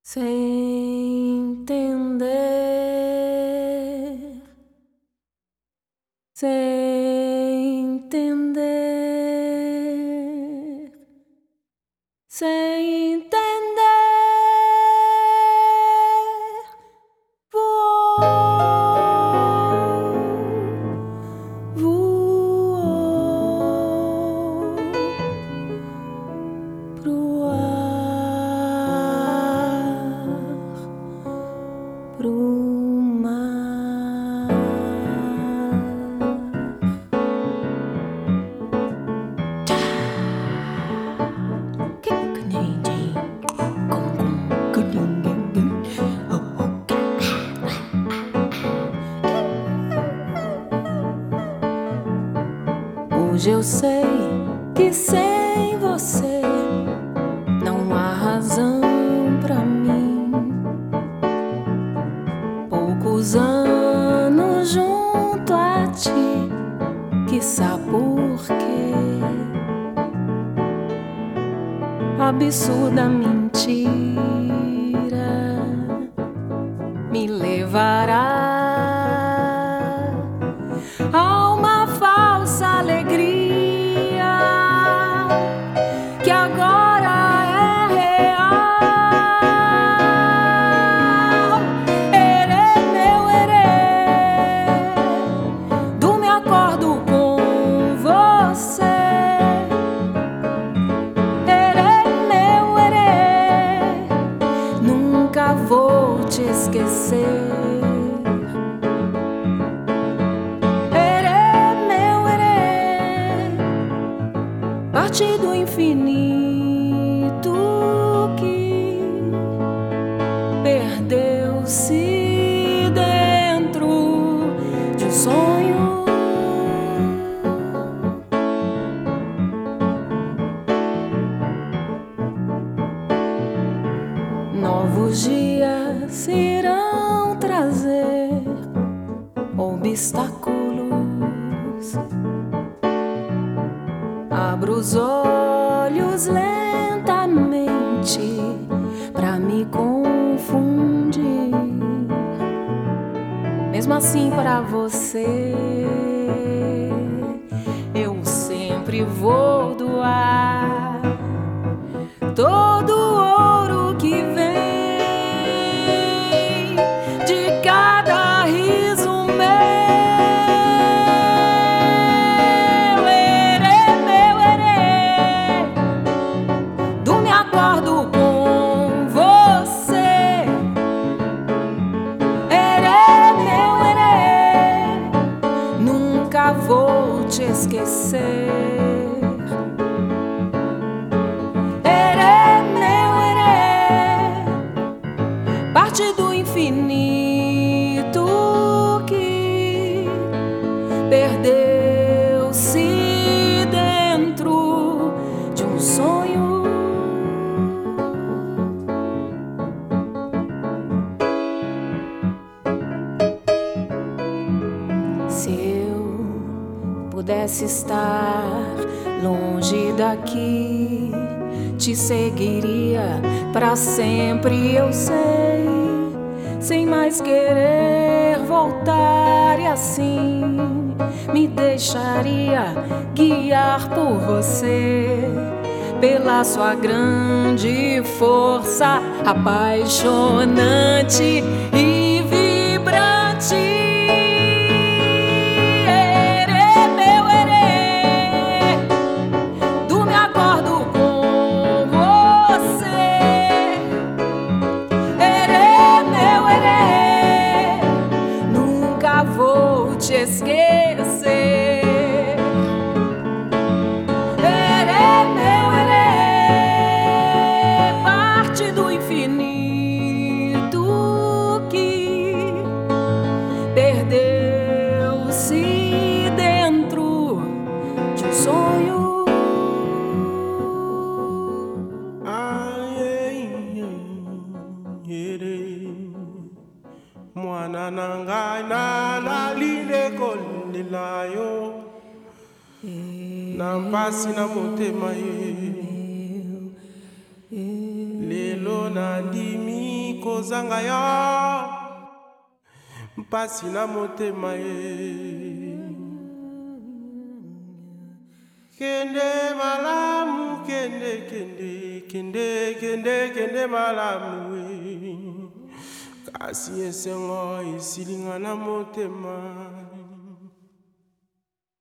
sem entender, sem entender, sem entender. Hoje eu sei que sem você não há razão pra mim. Poucos anos junto a ti, quiçá por quê? Absurda mentira me levará a uma falsa alegria que agora é real. Erê, meu erê, do me acordo com você. Erê, meu erê, nunca vou te esquecer. Parte do infinito que perdeu-se dentro de um sonho. Novos dias irão trazer obstáculos. Abro os olhos lentamente pra me confundir. Mesmo assim, pra você, eu sempre vou doar todo o ouro que vem de cada riso meu. Acordo com você. Erê, meu erê, nunca vou te esquecer. Erê, meu erê, parte do infinito que perdeu-se dentro de um sonho. Se eu pudesse estar longe daqui, te seguiria pra sempre, eu sei, sem mais querer voltar, e assim me deixaria guiar por você, pela sua grande força apaixonante e vibrante. Vou te esquecer. Erê, meu erê, parte do infinito que perdeu-se dentro de um sonho. Mwana nanga na lile kolelayo na mpasi na motema ye lelo na ndimi kozanga yo mpasi na motema ye. Kende malamu, kende kende kende kende kende malamu we. Kasi esengo isilinga na motema.